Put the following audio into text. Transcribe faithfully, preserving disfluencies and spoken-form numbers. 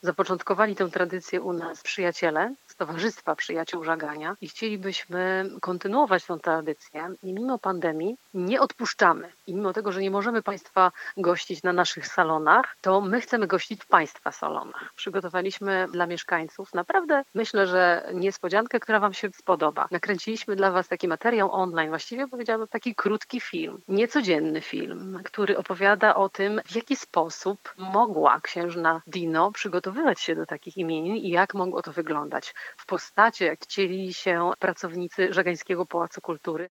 Zapoczątkowali tę tradycję u nas przyjaciele z Towarzystwa Przyjaciół Żagania i chcielibyśmy kontynuować tę tradycję i mimo pandemii nie odpuszczamy. I mimo tego, że nie możemy Państwa gościć na naszych salonach, to my chcemy gościć w Państwa salonach. Przygotowaliśmy dla mieszkańców naprawdę, myślę, że niespodziankę, która Wam się spodoba. Nakręciliśmy dla Was taki materiał online, właściwie powiedziałabym taki krótki film, niecodzienny film, który opowiada o tym, w jaki sposób mogła księżna Dino przygotowywać się do takich imienin i jak mogło to wyglądać w postaci, jak cielili się pracownicy Żagańskiego Pałacu Kultury.